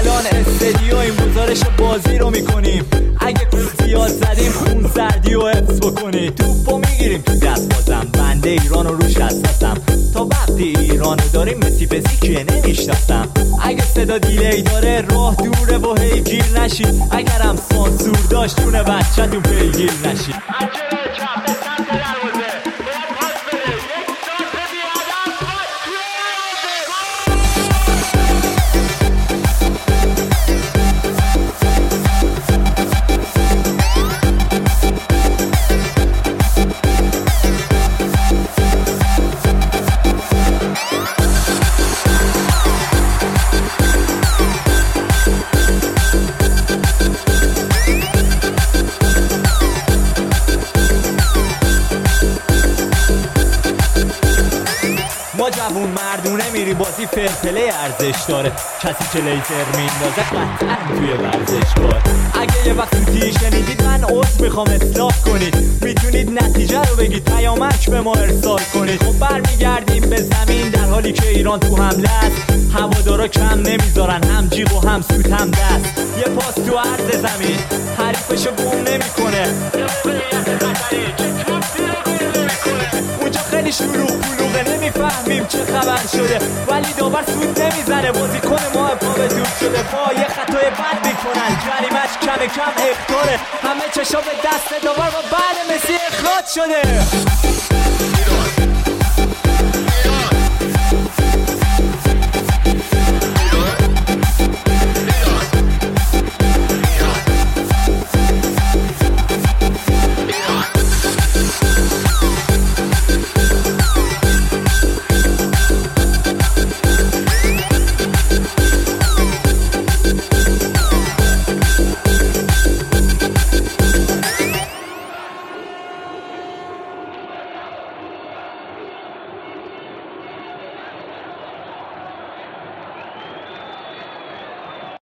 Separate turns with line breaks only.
الان استدیو این گزارش بازی رو میکنیم. اگه گل زیاد زدیم خون سردی و حفظ بکنید. توپو میگیریم تو دست بازم، بنده ایران رو روش حساسم. تا وقتی ایرانو داریم مسی پسی که نمیشناسم. اگه صدا دیلی داره راه دوره و هی گیر نشید. اگرم سانسور داشت جون بچه‌تون پیگیر نشید. ما جوون مردونه میری بازی فرپله ارزش داره. کسی که لیزر میندازه قطعا توی ورزشگاه. اگه یه وقت سوتی شنیدید من عذر میخوام اصلاح کنید. میتونید نتیجه رو بگید پیامک به ما ارسال کنید. خب برمیگردیم به زمین در حالی که ایران تو حمله است. هوادارا کم نمیذارن هم جیغ و هم سوت هم دست. یه پاس تو عرض زمین حریفشو گم نمیکنه. اونجا خیلی شلوغ پلوغه نمیفهمیم چه خبر شده. ولی داور سود نمیزنه بازیکن ما پا به توپ شده. با یه خطای بد میکنن جریمش کم کم اخطاره. همه چشا به دست داور و بعد مسی اخراج شده.